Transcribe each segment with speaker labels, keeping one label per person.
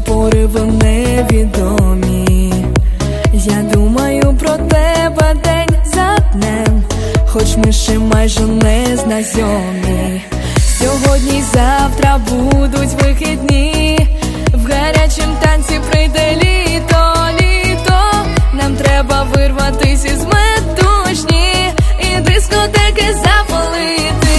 Speaker 1: пориви невідомі. Я думаю про тебе день за днем, хоч ми ще майже не знайомі. Сьогодні й завтра будуть вихідні, в гарячім танці прийде літо, літо. Нам треба вирватися із метушні і дискотеки запалити.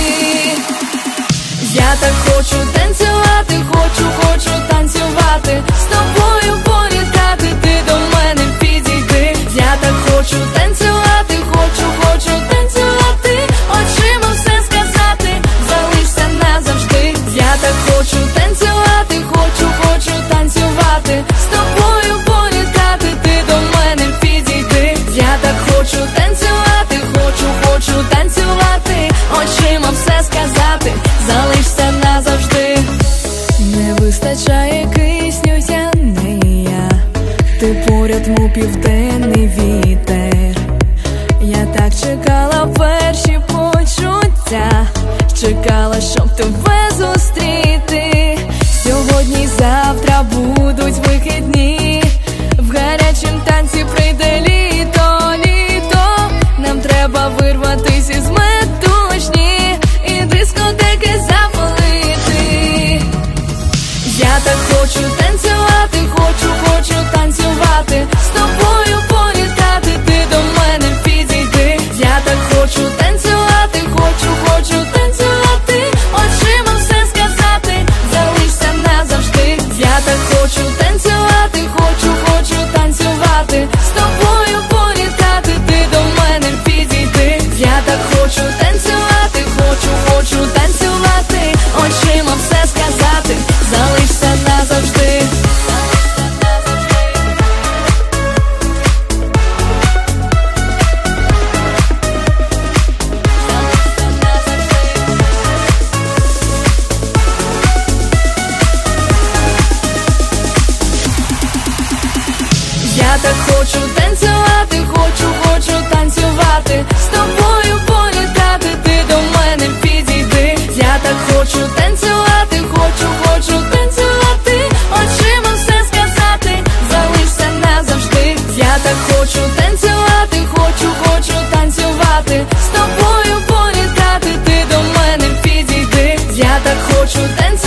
Speaker 1: Я так хочу танцювати, хочу танцювати, з тобою політати, ти до мене підійди. Я так хочу танцювати, хочу танцювати, очима все сказати, залишся назавжди. Я так хочу танцювати, хочу танцювати, з тобою політати, ти до мене підійди. Я так хочу танцювати, хочу танцювати, очима все сказати, залишся назавжди. Не вистачає кисню, я не я, ти поряд, мов південний вітер. Я так чекала перші почуття, чекала, щоб тебе зустріти. Сьогодні й завтра будуть вихідні, в гарячім танці прийде літо, літо. Нам треба вирватися із метушні і дискотеки запалити. Я так хочу танцювати, хочу танцювати, з тобою політати, ти до мене підійди. Я так хочу танцювати, хочу танцювати, очима все сказати, залишся назавжди. Я так хочу танцювати, хочу танцювати, з тобою політати, ти до мене підійди. Я так хочу танцювати, хочу танцювати, очима все сказати, залишся назавжди. Я так хочу танцювати, хочу танцювати, з тобою політати, ти до мене підійди. Я так хочу танцювати, хочу танцювати, очима все сказати, залишся назавжди. Я так хочу танцювати, хочу танцювати, з тобою політати, ти до мене підійди. Я так хочу танцювати.